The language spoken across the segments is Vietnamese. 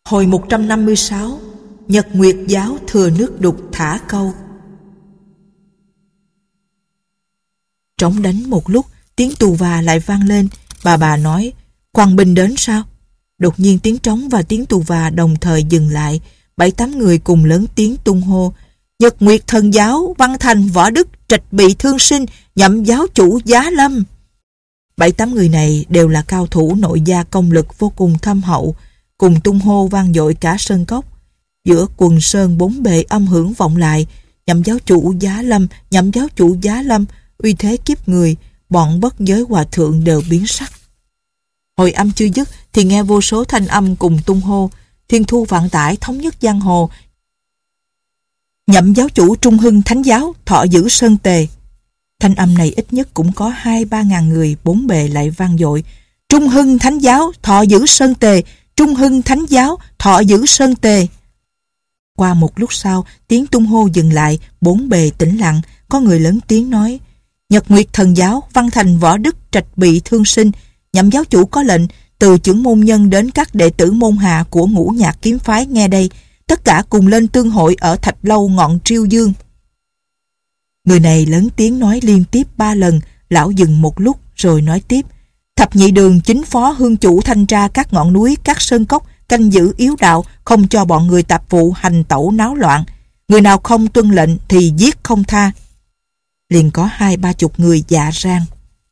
Hồi 156, Nhật Nguyệt giáo thừa nước đục thả câu. Trống đánh một lúc, tiếng tù và lại vang lên. Bà nói, Quang binh đến sao? Đột nhiên tiếng trống và tiếng tù và đồng thời dừng lại. 7-8 người cùng lớn tiếng tung hô: Nhật Nguyệt thần giáo, Văn Thành, Võ Đức, Trạch Bị, Thương Sinh, nhậm giáo chủ Giá Lâm. 7-8 người này đều là cao thủ nội gia công lực vô cùng thâm hậu, cùng tung hô vang dội cả sơn cốc. Giữa quần sơn bốn bề âm hưởng vọng lại: nhậm giáo chủ Giá Lâm, nhậm giáo chủ Giá Lâm. Uy thế kiếp người, bọn bất giới hòa thượng đều biến sắc. Hồi âm chưa dứt thì nghe vô số thanh âm cùng tung hô: Thiên thu vạn tải, thống nhất giang hồ, nhậm giáo chủ Trung Hưng Thánh giáo, thọ giữ sơn tề. Thanh âm này ít nhất cũng có 2-3 ngàn người, bốn bề lại vang dội: Trung Hưng Thánh giáo, thọ giữ sơn tề, Trung Hưng Thánh giáo, thọ giữ sơn tề. Qua một lúc sau, tiếng tung hô dừng lại, bốn bề tĩnh lặng. Có người lớn tiếng nói: Nhật Nguyệt thần giáo, Văn Thành, Võ Đức, Trạch Bị, Thương Sinh, nhậm giáo chủ có lệnh, từ chưởng môn nhân đến các đệ tử môn hạ của Ngũ Nhạc kiếm phái nghe đây, tất cả cùng lên tương hội ở Thạch Lâu ngọn Triêu Dương. Người này lớn tiếng nói liên tiếp 3 lần. Lão dừng một lúc rồi nói tiếp: Thập nhị đường chính phó hương chủ thanh tra các ngọn núi, các sơn cốc, canh giữ yếu đạo, không cho bọn người tạp vụ hành tẩu náo loạn. Người nào không tuân lệnh thì giết không tha. Liền có 20-30 người dạ rang.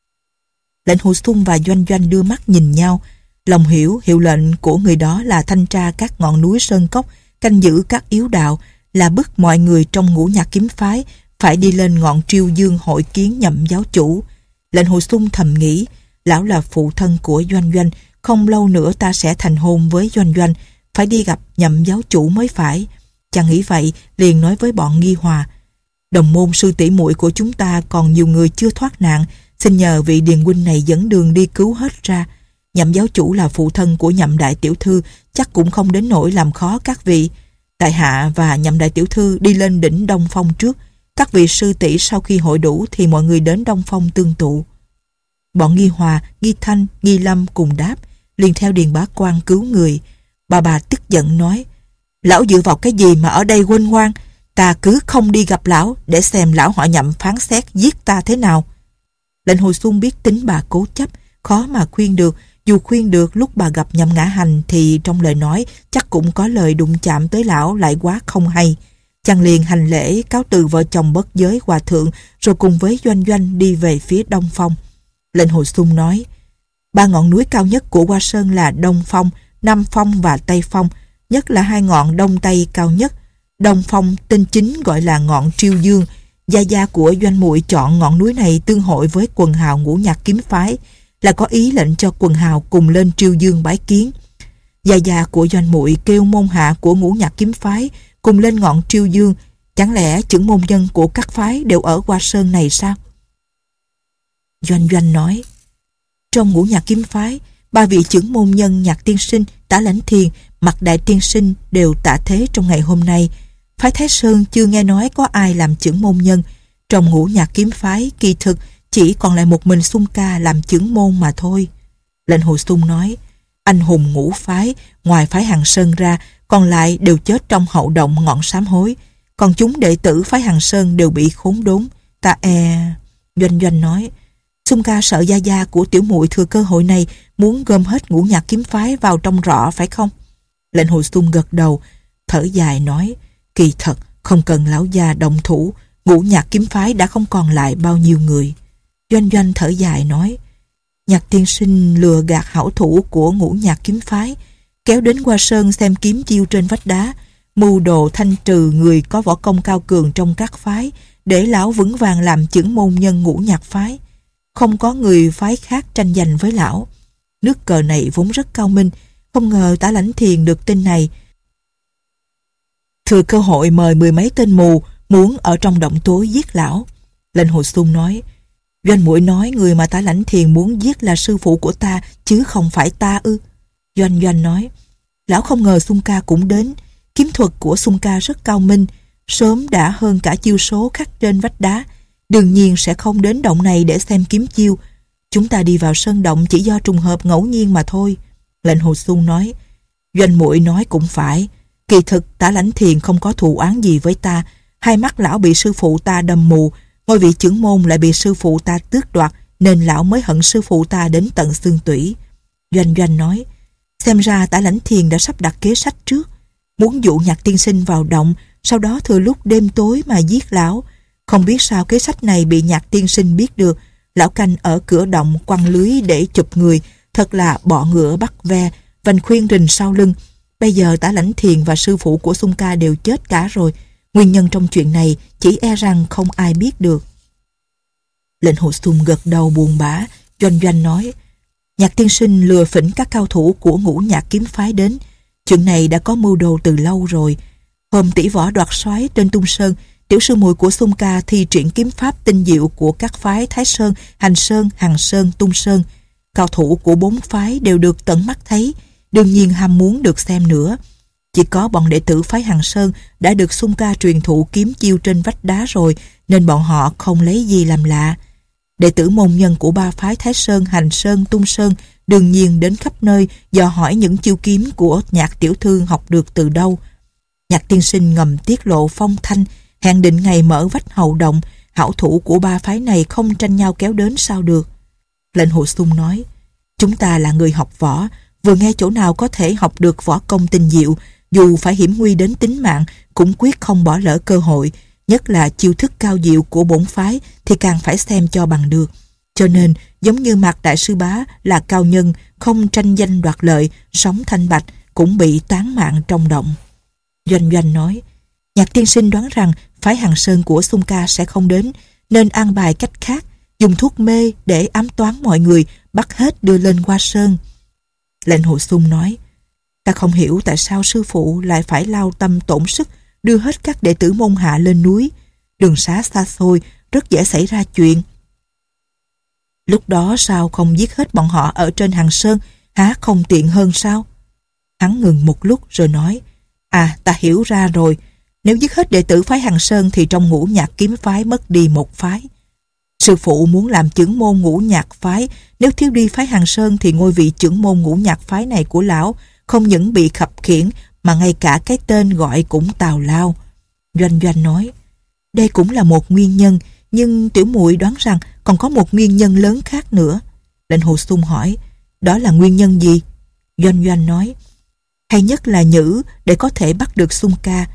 Lệnh Hồ Xuân và Doanh Doanh đưa mắt nhìn nhau, lòng hiểu hiệu lệnh của người đó là thanh tra các ngọn núi sơn cốc, canh giữ các yếu đạo, là bức mọi người trong Ngũ Nhạc kiếm phái phải đi lên ngọn Triêu Dương hội kiến nhậm giáo chủ. Lệnh Hồ Xuân thầm nghĩ, lão là phụ thân của Doanh Doanh, không lâu nữa ta sẽ thành hôn với Doanh Doanh, phải đi gặp nhậm giáo chủ mới phải. Chàng nghĩ vậy liền nói với bọn Nghi Hòa: Đồng môn sư tỷ muội của chúng ta còn nhiều người chưa thoát nạn, xin nhờ vị điền huynh này dẫn đường đi cứu hết ra. Nhậm giáo chủ là phụ thân của nhậm đại tiểu thư, chắc cũng không đến nỗi làm khó các vị. Tại hạ và nhậm đại tiểu thư đi lên đỉnh Đông Phong trước, các vị sư tỷ sau khi hội đủ thì mọi người đến Đông Phong tương tụ. Bọn Nghi Hòa, Nghi Thanh, Nghi Lâm cùng đáp, liền theo Điền Bá Quang cứu người. Bà tức giận nói: Lão dựa vào cái gì mà ở đây huênh hoang? Ta cứ không đi gặp lão để xem lão họ Nhậm phán xét giết ta thế nào. Lệnh Hồ Xuân biết tính bà cố chấp, khó mà khuyên được. Dù khuyên được lúc bà gặp Nhậm Ngã Hành thì trong lời nói chắc cũng có lời đụng chạm tới lão lại quá không hay. Chàng liền hành lễ cáo từ vợ chồng bất giới hòa thượng, rồi cùng với Doanh Doanh đi về phía Đông Phong. Lệnh Hồ Xuân nói: 3 ngọn núi cao nhất của Hoa Sơn là Đông Phong, Nam Phong và Tây Phong, nhất là 2 ngọn Đông Tây cao nhất. Đông Phong tên chính gọi là ngọn Triêu Dương. Gia gia của Doanh muội chọn ngọn núi này tương hội với quần hào Ngũ Nhạc kiếm phái, là có ý lệnh cho quần hào cùng lên Triêu Dương bái kiến. Gia gia của Doanh muội kêu môn hạ của Ngũ Nhạc kiếm phái cùng lên ngọn Triêu Dương. Chẳng lẽ chưởng môn nhân của các phái đều ở Hoa Sơn này sao? Doanh Doanh nói: Trong Ngũ Nhạc kiếm phái, 3 vị chưởng môn nhân Nhạc tiên sinh, Tả Lãnh Thiền, Mạc Đại tiên sinh đều tạ thế trong ngày hôm nay. Phái Thái Sơn chưa nghe nói có ai làm chưởng môn nhân. Trong Ngũ Nhạc kiếm phái kỳ thực chỉ còn lại một mình Xuân Ca làm chưởng môn mà thôi. Lệnh Hồ Xuân nói: Anh hùng ngũ phái, ngoài phái Hằng Sơn ra, còn lại đều chết trong hậu động ngọn sám hối. Còn chúng đệ tử phái Hằng Sơn đều bị khốn đốn. Ta Doanh Doanh nói: Xuân Ca sợ gia gia của tiểu muội thừa cơ hội này muốn gom hết Ngũ Nhạc kiếm phái vào trong rọ phải không? Lệnh Hồ Xuân gật đầu, thở dài nói: Kỳ thật không cần lão gia động thủ, Ngũ Nhạc kiếm phái đã không còn lại bao nhiêu người. Doanh Doanh thở dài nói: Nhạc tiên sinh lừa gạt hảo thủ của Ngũ Nhạc kiếm phái, kéo đến Hoa Sơn xem kiếm chiêu trên vách đá, mưu đồ thanh trừ người có võ công cao cường trong các phái, để lão vững vàng làm chưởng môn nhân Ngũ Nhạc phái. Không có người phái khác tranh giành với lão. Nước cờ này vốn rất cao minh, không ngờ Tả Lãnh Thiền được tin này, thừa cơ hội mời 10 mấy tên mù muốn ở trong động tối giết lão. Lệnh Hồ Xuân nói: Doanh muội nói người mà Tả Lãnh Thiền muốn giết là sư phụ của ta chứ không phải ta ư? Doanh Doanh nói: Lão không ngờ Xuân Ca cũng đến. Kiếm thuật của Xuân Ca rất cao minh, sớm đã hơn cả chiêu số khắc trên vách đá, đương nhiên sẽ không đến động này để xem kiếm chiêu. Chúng ta đi vào sơn động chỉ do trùng hợp ngẫu nhiên mà thôi. Lệnh Hồ Xuân nói: Doanh Muội nói cũng phải. Kỳ thực Tả Lãnh Thiền không có thù oán gì với ta. Hai mắt lão bị sư phụ ta đâm mù, ngôi vị chưởng môn lại bị sư phụ ta tước đoạt, nên lão mới hận sư phụ ta đến tận xương tủy. Doanh Doanh nói, xem ra Tả Lãnh Thiền đã sắp đặt kế sách trước, muốn dụ Nhạc tiên sinh vào động, sau đó thừa lúc đêm tối mà giết lão. Không biết sao kế sách này bị Nhạc tiên sinh biết được. Lão canh ở cửa động quăng lưới để chụp người, thật là bọ ngựa bắt ve, vành khuyên rình sau lưng. Bây giờ Tả Lãnh Thiền và sư phụ của Xung Ca đều chết cả rồi. Nguyên nhân trong chuyện này chỉ e rằng không ai biết được. Lệnh Hồ Xung gật đầu buồn bã. Doanh Doanh nói, Nhạc tiên sinh lừa phỉnh các cao thủ của Ngũ Nhạc kiếm phái đến. Chuyện này đã có mưu đồ từ lâu rồi. Hôm tỷ võ đoạt soái trên Tung Sơn, tiểu sư muội của Xung Ca thi triển kiếm pháp tinh diệu của các phái Thái Sơn, Hành Sơn, Hằng Sơn, Tung Sơn. Cao thủ của 4 phái đều được tận mắt thấy, đương nhiên ham muốn được xem nữa. Chỉ có bọn đệ tử phái Hằng Sơn đã được Xung Ca truyền thụ kiếm chiêu trên vách đá rồi, nên bọn họ không lấy gì làm lạ. Đệ tử môn nhân của 3 phái Thái Sơn, Hành Sơn, Tung Sơn đương nhiên đến khắp nơi dò hỏi những chiêu kiếm của Nhạc tiểu thư học được từ đâu. Nhạc tiên sinh ngầm tiết lộ phong thanh, hẹn định ngày mở vách hậu động, hảo thủ của 3 phái này không tranh nhau kéo đến sao được. Lệnh Hồ Xung nói, chúng ta là người học võ, vừa nghe chỗ nào có thể học được võ công tinh diệu, dù phải hiểm nguy đến tính mạng cũng quyết không bỏ lỡ cơ hội, nhất là chiêu thức cao diệu của bổn phái thì càng phải xem cho bằng được. Cho nên giống như Mạc đại sư bá là cao nhân, không tranh danh đoạt lợi, sống thanh bạch, cũng bị tán mạng trong động. Doanh Doanh nói, Nhạc tiên sinh đoán rằng phái Hằng Sơn của Xung Ca sẽ không đến, nên an bài cách khác, dùng thuốc mê để ám toán mọi người, bắt hết đưa lên Hoa Sơn. Lệnh Hồ Xung nói, ta không hiểu tại sao sư phụ lại phải lao tâm tổn sức đưa hết các đệ tử môn hạ lên núi. Đường xá xa xôi, rất dễ xảy ra chuyện. Lúc đó sao không giết hết bọn họ ở trên Hằng Sơn, há không tiện hơn sao? Hắn ngừng một lúc rồi nói, ta hiểu ra rồi. Nếu giết hết đệ tử phái Hằng Sơn thì trong Ngũ Nhạc kiếm phái mất đi một phái. Sư phụ muốn làm chưởng môn Ngũ Nhạc phái, nếu thiếu đi phái Hằng Sơn thì ngôi vị chưởng môn Ngũ Nhạc phái này của lão không những bị khập khiễng mà ngay cả cái tên gọi cũng tào lao. Doanh Doanh nói, đây cũng là một nguyên nhân, nhưng tiểu muội đoán rằng còn có một nguyên nhân lớn khác nữa. Lệnh Hồ Xung hỏi, đó là nguyên nhân gì? Doanh Doanh nói, hay nhất là nhử để có thể bắt được Xung Ca.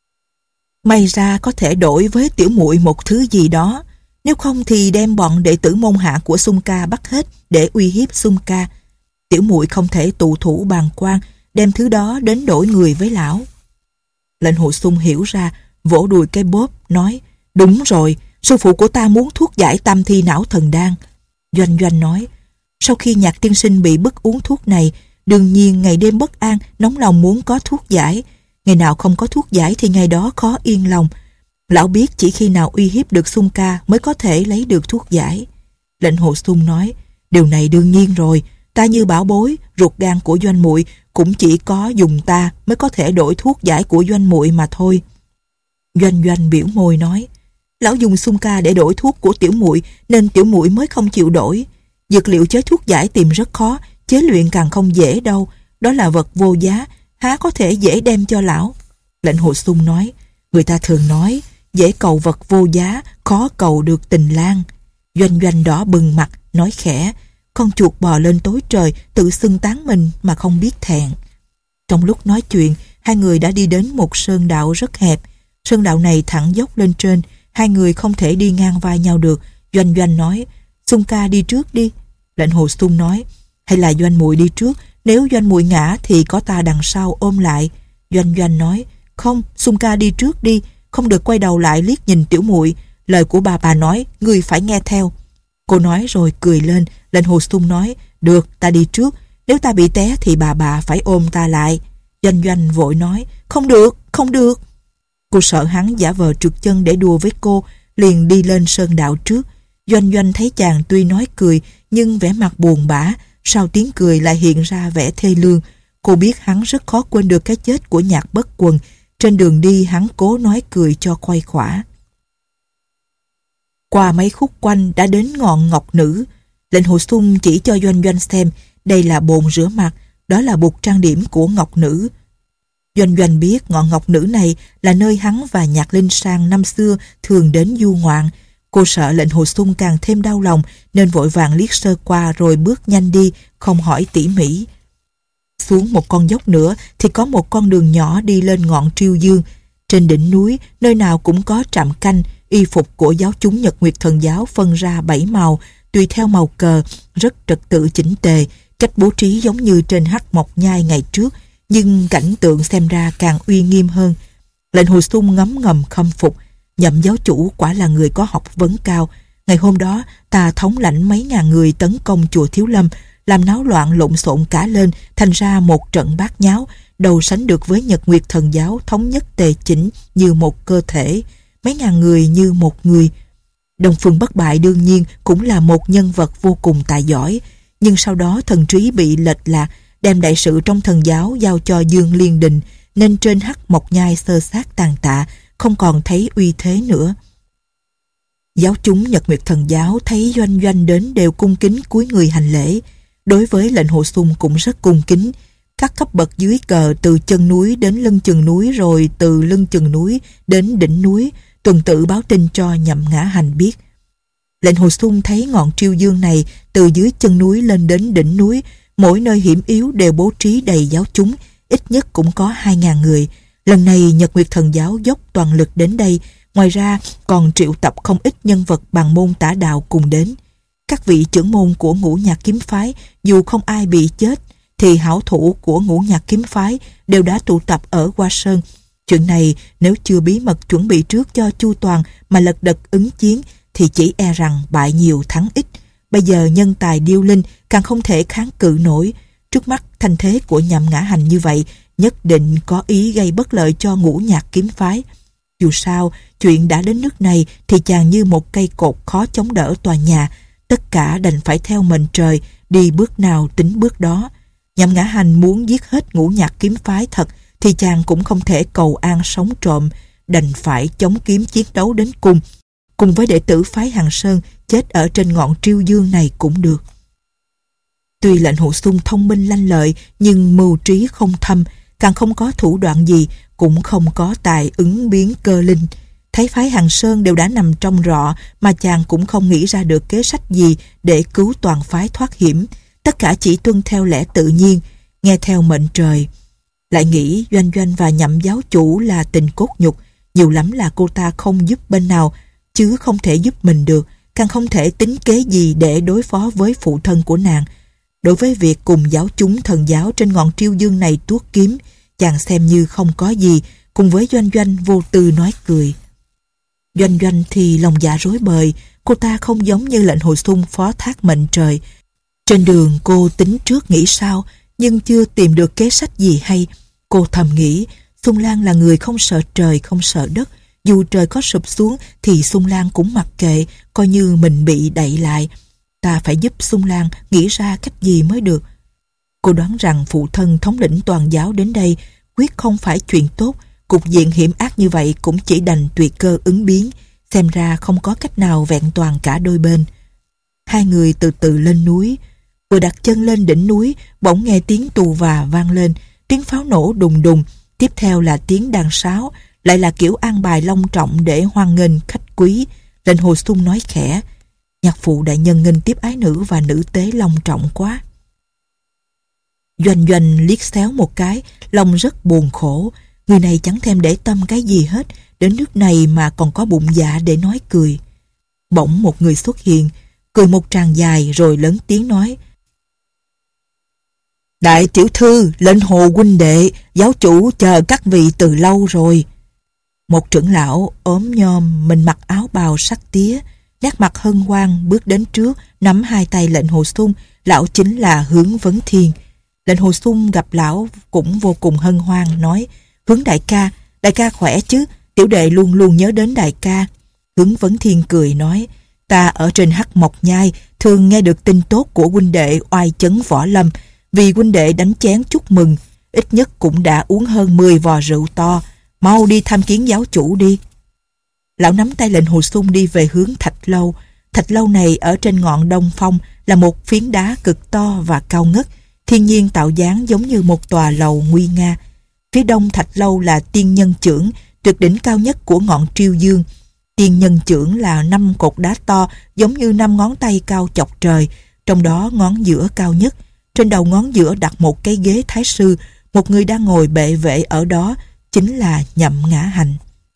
May ra có thể đổi với tiểu muội một thứ gì đó, nếu không thì đem bọn đệ tử môn hạ của Xung Ca bắt hết để uy hiếp Xung Ca. Tiểu muội không thể tụ thủ bàng quan, đem thứ đó đến đổi người với lão. Lệnh Hồ Xung hiểu ra, vỗ đùi cái bóp, nói, đúng rồi, sư phụ của ta muốn thuốc giải tam thi não thần đan. Doanh Doanh nói, sau khi Nhạc tiên sinh bị bức uống thuốc này, đương nhiên ngày đêm bất an, nóng lòng muốn có thuốc giải. Ngày nào không có thuốc giải thì ngày đó khó yên lòng. Lão biết chỉ khi nào uy hiếp được Xung Ca mới có thể lấy được thuốc giải. Lệnh Hồ Xung nói, điều này đương nhiên rồi, ta như bảo bối, ruột gan của Doanh muội cũng chỉ có dùng ta mới có thể đổi thuốc giải của Doanh muội mà thôi. Doanh Doanh biểu môi nói, lão dùng Xung Ca để đổi thuốc của tiểu muội nên tiểu muội mới không chịu đổi. Dược liệu chế thuốc giải tìm rất khó, chế luyện càng không dễ đâu, đó là vật vô giá, há có thể dễ đem cho lão. Lệnh Hồ Xung nói, người ta thường nói, dễ cầu vật vô giá, khó cầu được tình lang. Doanh Doanh đỏ bừng mặt, nói khẽ, con chuột bò lên tối trời, tự xưng tán mình mà không biết thẹn. Trong lúc nói chuyện, hai người đã đi đến một sơn đạo rất hẹp. Sơn đạo này thẳng dốc lên trên, hai người không thể đi ngang vai nhau được. Doanh Doanh nói, Xung Ca đi trước đi. Lệnh Hồ Xung nói, hay là Doanh muội đi trước, nếu Doanh muội ngã thì có ta đằng sau ôm lại. Doanh Doanh nói, không, Xung Ca đi trước đi, không được quay đầu lại liếc nhìn tiểu muội. Lời của bà nói, người phải nghe theo. Cô nói rồi cười lên. Lệnh Hồ Xung nói, được, ta đi trước, nếu ta bị té thì bà phải ôm ta lại. Doanh Doanh vội nói, không được, không được. Cô sợ hắn giả vờ trượt chân để đùa với cô, liền đi lên sơn đạo trước. Doanh Doanh thấy chàng tuy nói cười nhưng vẻ mặt buồn bã, sau tiếng cười lại hiện ra vẻ thê lương. Cô biết hắn rất khó quên được cái chết của Nhạc Bất Quần. Trên đường đi hắn cố nói cười cho khuây khỏa. Qua mấy khúc quanh đã đến ngọn Ngọc Nữ. Lệnh Hồ Xung chỉ cho Doanh Doanh xem, đây là bồn rửa mặt, Đó là bục trang điểm của Ngọc Nữ. Doanh Doanh biết ngọn Ngọc Nữ này là nơi hắn và Nhạc Linh Sang năm xưa thường đến du ngoạn. Cô sợ lệnh Hồ Xuân càng thêm đau lòng nên vội vàng liếc sơ qua rồi bước nhanh đi, không hỏi tỉ mỉ. Xuống một con dốc nữa thì có một con đường nhỏ đi lên ngọn Triêu Dương. Trên đỉnh núi, nơi nào cũng có trạm canh, y phục của giáo chúng Nhật Nguyệt Thần giáo phân ra 7 màu, tùy theo màu cờ, rất trật tự chỉnh tề, cách bố trí giống như trên Hắc Mộc Nhai ngày trước, nhưng cảnh tượng xem ra càng uy nghiêm hơn. Lệnh Hồ Xuân ngấm ngầm khâm phục, Nhậm giáo chủ quả là người có học vấn cao. Ngày hôm đó, ta thống lãnh mấy ngàn người tấn công chùa Thiếu Lâm, làm náo loạn lộn xộn cả lên, thành ra một trận bát nháo, đâu sánh được với Nhật Nguyệt Thần giáo thống nhất tề chỉnh như một cơ thể, mấy ngàn người như một người. Đông Phương Bất Bại đương nhiên cũng là một nhân vật vô cùng tài giỏi, nhưng sau đó thần trí bị lệch lạc, đem đại sự trong thần giáo giao cho Dương Liên Đình, nên trên Hắc Mộc Nhai xơ xác tàn tạ, không còn thấy uy thế nữa. Giáo chúng Nhật Nguyệt Thần giáo thấy Doanh Doanh đến đều cung kính cúi người hành lễ. Đối với lệnh Hồ Xuân cũng rất cung kính. Các cấp bậc dưới cờ từ chân núi đến lưng chừng núi, rồi từ lưng chừng núi đến đỉnh núi, tuần tự báo tin cho Nhậm Ngã Hành biết. Lệnh Hồ Xuân thấy ngọn Triêu Dương này từ dưới chân núi lên đến đỉnh núi, mỗi nơi hiểm yếu đều bố trí đầy giáo chúng, ít nhất cũng có 2.000 người. Lần này Nhật Nguyệt Thần giáo dốc toàn lực đến đây, ngoài ra còn triệu tập không ít nhân vật bằng môn tả đạo cùng đến. Các vị trưởng môn của Ngũ Nhạc kiếm phái, dù không ai bị chết, thì hảo thủ của Ngũ Nhạc kiếm phái đều đã tụ tập ở Hoa Sơn. Chuyện này nếu chưa bí mật chuẩn bị trước cho chu toàn mà lật đật ứng chiến, thì chỉ e rằng bại nhiều thắng ít. Bây giờ nhân tài điêu linh càng không thể kháng cự nổi. Trước mắt thanh thế của Nhậm Ngã Hành như vậy, nhất định có ý gây bất lợi cho Ngũ Nhạc kiếm phái. Dù sao, chuyện đã đến nước này thì chàng như một cây cột khó chống đỡ tòa nhà, tất cả đành phải theo mệnh trời, đi bước nào tính bước đó. Nhậm Ngã Hành muốn giết hết Ngũ Nhạc kiếm phái thật thì chàng cũng không thể cầu an sống trộm, đành phải chống kiếm chiến đấu đến cùng với đệ tử phái Hằng Sơn chết ở trên ngọn Triêu Dương này cũng được. Tuy lệnh Hồ Xuân thông minh lanh lợi, nhưng mưu trí không thâm, càng không có thủ đoạn gì, cũng không có tài ứng biến cơ linh. Thấy phái Hằng Sơn đều đã nằm trong rọ, mà chàng cũng không nghĩ ra được kế sách gì để cứu toàn phái thoát hiểm. Tất cả chỉ tuân theo lẽ tự nhiên, nghe theo mệnh trời. Lại nghĩ Doanh Doanh và Nhậm giáo chủ là tình cốt nhục, nhiều lắm là cô ta không giúp bên nào, chứ không thể giúp mình được, càng không thể tính kế gì để đối phó với phụ thân của nàng. Đối với việc cùng giáo chúng thần giáo trên ngọn Triêu Dương này tuốt kiếm, chàng xem như không có gì, cùng với Doanh Doanh vô tư nói cười. Doanh Doanh thì lòng dạ rối bời, cô ta không giống như lệnh Hồ Xuân phó thác mệnh trời. Trên đường cô tính trước nghĩ sau, nhưng chưa tìm được kế sách gì hay. Cô thầm nghĩ, Xuân Lan là người không sợ trời không sợ đất, dù trời có sụp xuống thì Xuân Lan cũng mặc kệ, coi như mình bị đậy lại. Ta phải giúp Xuân Lan nghĩ ra cách gì mới được. Cô đoán rằng phụ thân thống lĩnh toàn giáo đến đây quyết không phải chuyện tốt, cục diện hiểm ác như vậy cũng chỉ đành tùy cơ ứng biến, xem ra không có cách nào vẹn toàn cả đôi bên. Hai người từ từ lên núi, vừa đặt chân lên đỉnh núi, bỗng nghe tiếng tù và vang lên, tiếng pháo nổ đùng đùng, tiếp theo là tiếng đàn sáo, lại là kiểu an bài long trọng để hoan nghênh khách quý. Lệnh Hồ Xuân nói khẽ, nhạc phụ đại nhân nghênh tiếp ái nữ và nữ tế long trọng quá. Doanh Doanh liếc xéo một cái, lòng rất buồn khổ. Người này chẳng thèm để tâm cái gì hết, đến nước này mà còn có bụng dạ để nói cười. Bỗng một người xuất hiện, cười một tràng dài rồi lớn tiếng nói, đại tiểu thư, lệnh Hồ huynh đệ, giáo chủ chờ các vị từ lâu rồi. Một trưởng lão ốm nhom, mình mặc áo bào sắc tía, nét mặt hân hoan bước đến trước, nắm hai tay lệnh Hồ Xuân. Lão chính là Hướng Vấn Thiên. Lệnh Hồ Xuân gặp lão cũng vô cùng hân hoan, nói, Hướng đại ca khỏe chứ, tiểu đệ luôn luôn nhớ đến đại ca. Hướng Vấn Thiên cười nói, ta ở trên Hắc Mộc Nhai thường nghe được tin tốt của huynh đệ oai chấn võ lâm, vì huynh đệ đánh chén chúc mừng, ít nhất cũng đã uống hơn 10 vò rượu to, mau đi tham kiến giáo chủ đi. Lão nắm tay lệnh Hồ Xuân đi về hướng Thạch Lâu. Thạch Lâu này ở trên ngọn Đông Phong, là một phiến đá cực to và cao ngất, thiên nhiên tạo dáng giống như một tòa lầu nguy nga. Phía đông thạch lâu là Tiên Nhân Chưởng, tuyệt đỉnh cao nhất của ngọn Triêu Dương. Tiên Nhân Chưởng là 5 cột đá to giống như 5 ngón tay cao chọc trời, trong đó ngón giữa cao nhất. Trên đầu ngón giữa đặt một cái ghế thái sư, một người đang ngồi bệ vệ ở đó chính là Nhậm Ngã Hành.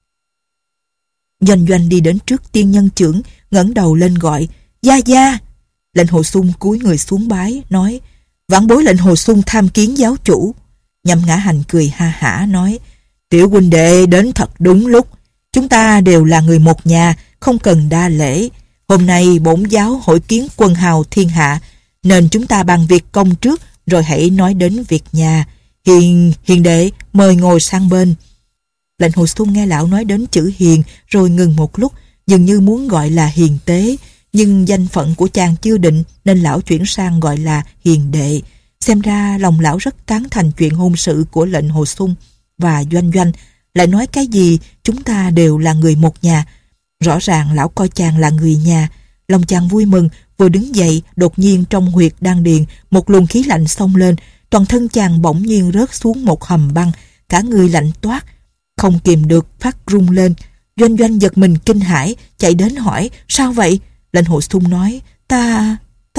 Doanh Doanh đi đến trước Tiên Nhân Chưởng, ngẩng đầu lên gọi: "Gia gia!" Lệnh Hồ Xung cúi người xuống bái, nói: "Vãn bối lệnh Hồ Xung tham kiến giáo chủ." Nhậm Ngã Hành cười ha hả nói: "Tiểu huynh đệ đến thật đúng lúc. Chúng ta đều là người một nhà, không cần đa lễ. Hôm nay bổn giáo hội kiến quân hào thiên hạ, nên chúng ta bàn việc công trước, rồi hãy nói đến việc nhà. Hiền đệ mời ngồi sang bên." Lệnh Hồ Xung nghe lão nói đến chữ hiền, rồi ngừng một lúc, dường như muốn gọi là hiền tế, nhưng danh phận của chàng chưa định, nên lão chuyển sang gọi là hiền đệ. Xem ra lòng lão rất tán thành chuyện hôn sự của lệnh Hồ Xung. Và Doanh Doanh lại nói cái gì chúng ta đều là người một nhà. Rõ ràng lão coi chàng là người nhà. Lòng chàng vui mừng, vừa đứng dậy, đột nhiên trong huyệt đan điền một luồng khí lạnh xông lên, toàn thân chàng bỗng nhiên rớt xuống một hầm băng, cả người lạnh toát, không kìm được phát run lên. Doanh Doanh giật mình kinh hãi, chạy đến hỏi: "Sao vậy?" Lệnh Hồ Xung nói: Ta...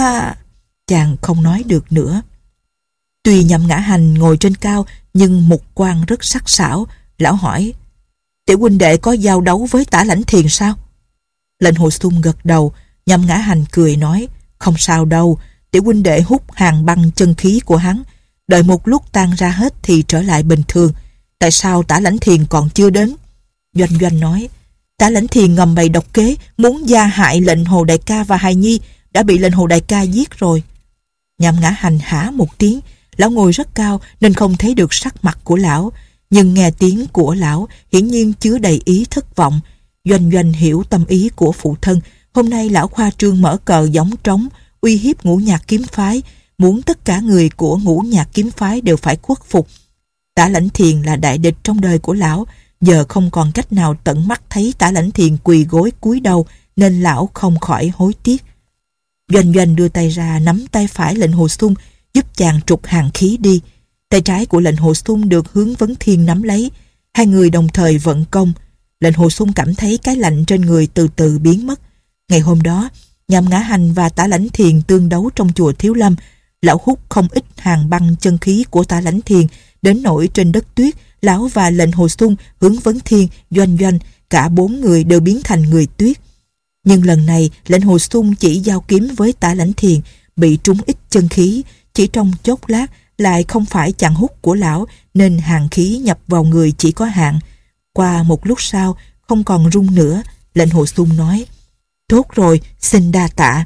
Chàng không nói được nữa. Tuy Nhậm Ngã Hành ngồi trên cao, nhưng mục quang rất sắc sảo. Lão hỏi: "Tiểu huynh đệ có giao đấu với Tả Lãnh Thiền sao?" Lệnh Hồ Xung gật đầu. Nhậm Ngã Hành cười nói: "Không sao đâu, tiểu huynh đệ hút hàng băng chân khí của hắn, đợi một lúc tan ra hết thì trở lại bình thường. Tại sao Tả Lãnh Thiền còn chưa đến?" Doanh Doanh nói: "Tả Lãnh Thiền ngầm bày độc kế, muốn gia hại lệnh Hồ đại ca và hài nhi, đã bị lệnh Hồ đại ca giết rồi." Nhậm Ngã Hành hả một tiếng. Lão ngồi rất cao nên không thấy được sắc mặt của lão, nhưng nghe tiếng của lão hiển nhiên chứa đầy ý thất vọng. Doanh Doanh hiểu tâm ý của phụ thân. Hôm nay lão khoa trương mở cờ gióng trống, uy hiếp Ngũ Nhạc kiếm phái, muốn tất cả người của Ngũ Nhạc kiếm phái đều phải khuất phục. Tả Lãnh Thiền là đại địch trong đời của lão, giờ không còn cách nào tận mắt thấy Tả Lãnh Thiền quỳ gối cúi đầu, nên lão không khỏi hối tiếc. Doanh Doanh đưa tay ra nắm tay phải lệnh Hồ Xung, giúp chàng trục hàn khí đi. Tay trái của lệnh Hồ Xung được Hướng Vấn Thiên nắm lấy. Hai người đồng thời vận công. Lệnh Hồ Xung cảm thấy cái lạnh trên người từ từ biến mất. Ngày hôm đó, Nhậm Ngã Hành và Tả Lãnh Thiền tương đấu trong chùa Thiếu Lâm. Lão hút không ít hàng băng chân khí của Tả Lãnh Thiền, đến nỗi trên đất tuyết, lão và lệnh Hồ Xung, Hướng Vấn Thiên, Doanh Doanh, cả 4 người đều biến thành người tuyết. Nhưng lần này, lệnh Hồ Xung chỉ giao kiếm với Tả Lãnh Thiền, bị trúng ít chân khí, chỉ trong chốc lát lại không phải chàng hút của lão, nên hàn khí nhập vào người chỉ có hạn. Qua một lúc sau, không còn run nữa. Lệnh Hồ Xung nói: "Tốt rồi, xin đa tạ."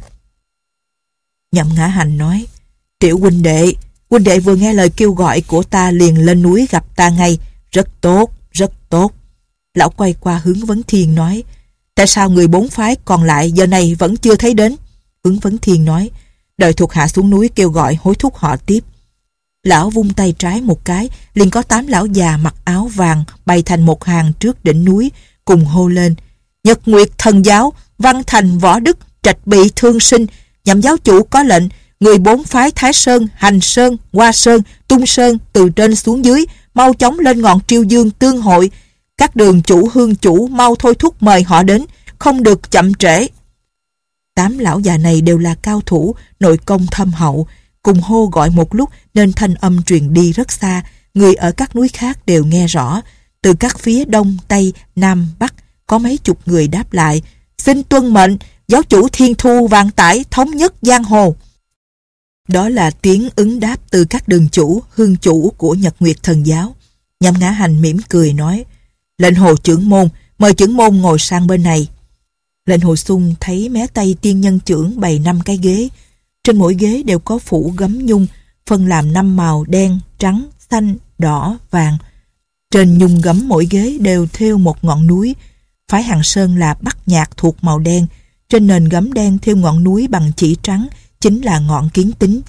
Nhậm Ngã Hành nói: "Tiểu huynh đệ vừa nghe lời kêu gọi của ta liền lên núi gặp ta ngay. Rất tốt, rất tốt." Lão quay qua Hướng Vấn Thiên nói: "Tại sao người 4 phái còn lại giờ này vẫn chưa thấy đến?" Hướng Vấn Thiên nói: "Đợi thuộc hạ xuống núi kêu gọi hối thúc họ tiếp." Lão vung tay trái một cái, liền có 8 lão già mặc áo vàng bày thành một hàng trước đỉnh núi, cùng hô lên: "Nhật Nguyệt Thần Giáo, Văn Thành, Võ Đức, Trạch Bị, Thương Sinh, Nhậm giáo chủ có lệnh, người 4 phái Thái Sơn, Hành Sơn, Hoa Sơn, Tung Sơn từ trên xuống dưới mau chóng lên ngọn Triêu Dương tương hội. Các đường chủ, hương chủ mau thôi thúc mời họ đến, không được chậm trễ." 8 lão già này đều là cao thủ, nội công thâm hậu, cùng hô gọi một lúc nên thanh âm truyền đi rất xa. Người ở các núi khác đều nghe rõ. Từ các phía đông, tây, nam, bắc có mấy chục người đáp lại: "Xin tuân mệnh, giáo chủ Thiên Thu vạn tải, thống nhất giang hồ." Đó là tiếng ứng đáp từ các đường chủ, hương chủ của Nhật Nguyệt Thần Giáo. Nhậm Ngã Hành mỉm cười nói: "Lệnh Hồ trưởng môn, mời trưởng môn ngồi sang bên này." Lệnh Hồ Xung thấy mé tay Tiên Nhân Chưởng bày 5 cái ghế. Trên mỗi ghế đều có phủ gấm nhung, phân làm 5 màu: đen, trắng, xanh, đỏ, vàng. Trên nhung gấm mỗi ghế đều thêu một ngọn núi. Phái Hàng Sơn là Bắc Nhạc thuộc màu đen. Trên nền gấm đen thêu ngọn núi bằng chỉ trắng, chính là ngọn Kiến Tính.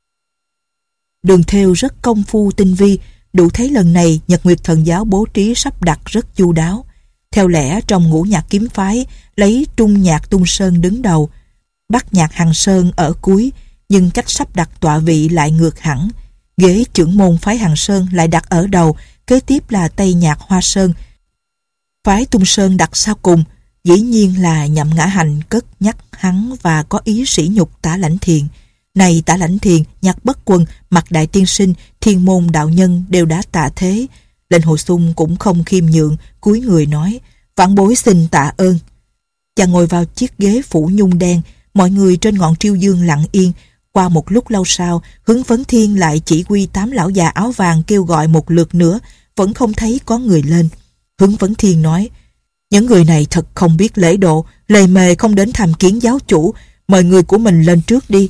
Đường thêu rất công phu tinh vi, đủ thấy lần này Nhật Nguyệt Thần Giáo bố trí sắp đặt rất chu đáo. Theo lẽ trong Ngũ Nhạc kiếm phái lấy Trung Nhạc Tung Sơn đứng đầu, Bắc Nhạc Hàng Sơn ở cuối, nhưng cách sắp đặt tọa vị lại ngược hẳn. Ghế trưởng môn phái Hằng Sơn lại đặt ở đầu, kế tiếp là Tây Nhạc Hoa Sơn. Phái Tung Sơn đặt sau cùng, dĩ nhiên là Nhậm Ngã Hành cất nhắc hắn và có ý sỉ nhục Tả Lãnh Thiền. Này Tả Lãnh Thiền, Nhạc Bất Quân, Mạc Đại Tiên Sinh, Thiên Môn đạo nhân đều đã tạ thế. Lệnh Hồ Xung cũng không khiêm nhượng, cúi người nói: Vãn bối xin tạ ơn. Chàng ngồi vào chiếc ghế phủ nhung đen, mọi người trên ngọn Triêu Dương lặng yên. Qua một lúc lâu sau, Hướng Vấn Thiên lại chỉ huy 8 lão già áo vàng kêu gọi một lượt nữa, vẫn không thấy có người lên. Hướng Vấn Thiên nói: Những người này thật không biết lễ độ, lề mề không đến tham kiến giáo chủ, mời người của mình lên trước đi.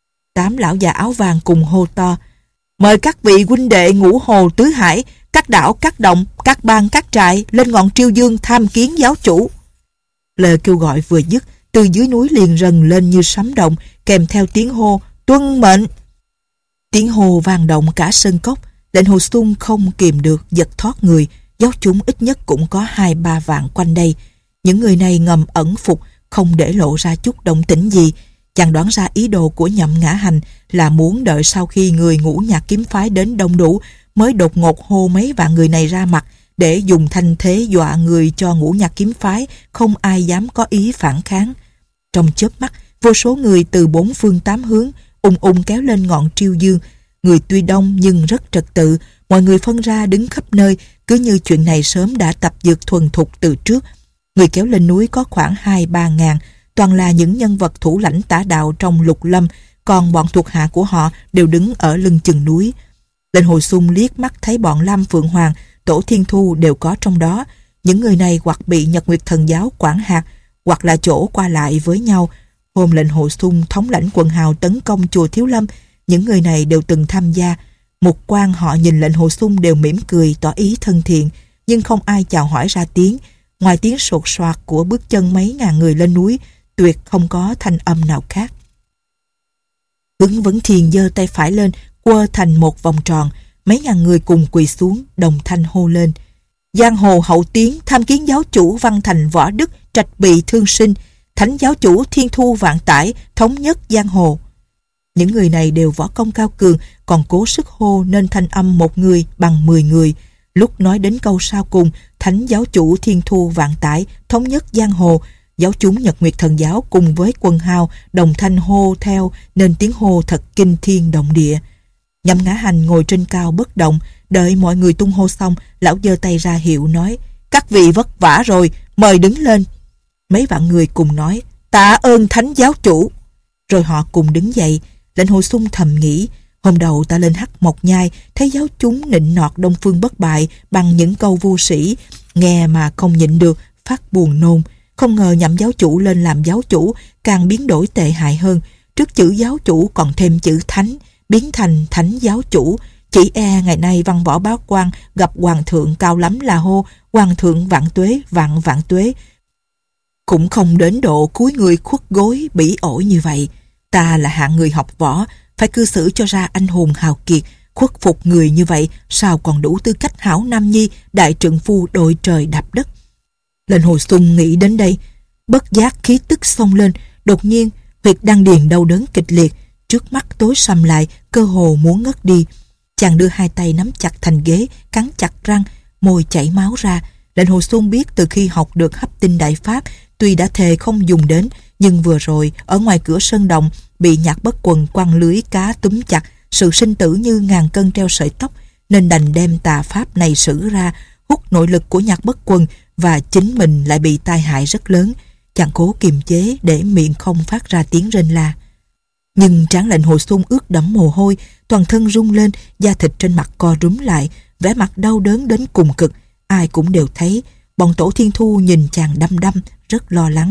8 lão già áo vàng cùng hô to: Mời các vị huynh đệ Ngũ Hồ Tứ Hải, các đảo, các động, các bang, các trại lên ngọn Triêu Dương tham kiến giáo chủ. Lời kêu gọi vừa dứt, từ dưới núi liền rần lên như sấm động, kèm theo tiếng hô: Tuân mệnh! Tiếng hô vang động cả sân cốc. Lệnh Hồ Xung không kìm được giật thoát người. Giáo chúng ít nhất cũng có 2-3 vạn quanh đây. Những người này ngầm ẩn phục, không để lộ ra chút động tĩnh gì. Chàng đoán ra ý đồ của Nhậm Ngã Hành là muốn đợi sau khi người Ngũ Nhạc kiếm phái đến đông đủ mới đột ngột hô mấy vạn người này ra mặt, để dùng thanh thế dọa người cho Ngũ Nhạc kiếm phái không ai dám có ý phản kháng. Trong chớp mắt, vô số người từ 4 phương 8 hướng ùng kéo lên ngọn Triêu Dương. Người tuy đông nhưng rất trật tự, mọi người phân ra đứng khắp nơi, cứ như chuyện này sớm đã tập dượt thuần thục từ trước. Người kéo lên núi có khoảng 2-3 ngàn, toàn là những nhân vật thủ lãnh tả đạo trong Lục Lâm, còn bọn thuộc hạ của họ đều đứng ở lưng chừng núi. Lệnh Hồ Xung liếc mắt thấy bọn Lam Phượng Hoàng, Tổ Thiên Thu đều có trong đó. Những người này hoặc bị Nhật Nguyệt Thần giáo quản hạt, hoặc là chỗ qua lại với nhau. Hôm lệnh Hồ Xung thống lãnh quần hào tấn công chùa Thiếu Lâm, những người này đều từng tham gia. Một quan họ nhìn lệnh Hồ Xung đều mỉm cười tỏ ý thân thiện, nhưng không ai chào hỏi ra tiếng. Ngoài tiếng sột soạt của bước chân mấy ngàn người lên núi, tuyệt không có thanh âm nào khác. Hướng Vấn Thiên giơ tay phải lên, quơ thành một vòng tròn, mấy ngàn người cùng quỳ xuống, đồng thanh hô lên: Giang hồ hậu tiến tham kiến giáo chủ Văn Thành Võ Đức Trạch Bị Thương Sinh, Thánh giáo chủ Thiên Thu Vạn Tải thống nhất giang hồ. Những người này đều võ công cao cường, còn cố sức hô nên thanh âm một người bằng 10 người. Lúc nói đến câu sau cùng, Thánh giáo chủ Thiên Thu Vạn Tải thống nhất giang hồ, giáo chúng Nhật Nguyệt Thần giáo cùng với quần hào đồng thanh hô theo, nên tiếng hô thật kinh thiên động địa. Nhậm Ngã Hành ngồi trên cao bất động, đợi mọi người tung hô xong, lão giơ tay ra hiệu nói: Các vị vất vả rồi, mời đứng lên. Mấy vạn người cùng nói: Tạ ơn Thánh giáo chủ. Rồi họ cùng đứng dậy. Lệnh Hồ Xung thầm nghĩ, hôm đầu ta lên Hắc Mộc Nhai thấy giáo chúng nịnh nọt Đông Phương Bất Bại bằng những câu vô sĩ, nghe mà không nhịn được, phát buồn nôn. Không ngờ Nhậm giáo chủ lên làm giáo chủ càng biến đổi tệ hại hơn. Trước chữ giáo chủ còn thêm chữ thánh, biến thành Thánh giáo chủ. Chỉ e ngày nay văn võ bá quan gặp hoàng thượng cao lắm là hô Hoàng thượng vạn tuế, vạn vạn tuế, cũng không đến độ cúi người khuất gối bỉ ổi như vậy. Ta là hạng người học võ, phải cư xử cho ra anh hùng hào kiệt. Khuất phục người như vậy sao còn đủ tư cách hảo nam nhi, đại trượng phu đội trời đạp đất. Lệnh Hồ Xung nghĩ đến đây, bất giác khí tức xông lên. Đột nhiên huyệt đan điền đau đớn kịch liệt, trước mắt tối sầm lại, cơ hồ muốn ngất đi. Chàng đưa hai tay nắm chặt thành ghế, cắn chặt răng, môi chảy máu ra. Lệnh Hồ Xung biết từ khi học được Hấp Tinh Đại Pháp, tuy đã thề không dùng đến, nhưng vừa rồi ở ngoài cửa sơn động bị Nhạc Bất Quần quăng lưới cá túm chặt, sự sinh tử như ngàn cân treo sợi tóc, nên đành đem tà pháp này sử ra, hút nội lực của Nhạc Bất Quần, và chính mình lại bị tai hại rất lớn. Chàng cố kiềm chế để miệng không phát ra tiếng rên la. Nhưng trán lệnh Hồ Xung ướt đẫm mồ hôi, toàn thân rung lên, da thịt trên mặt co rúm lại, vẻ mặt đau đớn đến cùng cực. Ai cũng đều thấy. Bọn Tổ Thiên Thu nhìn chàng đăm đăm, rất lo lắng.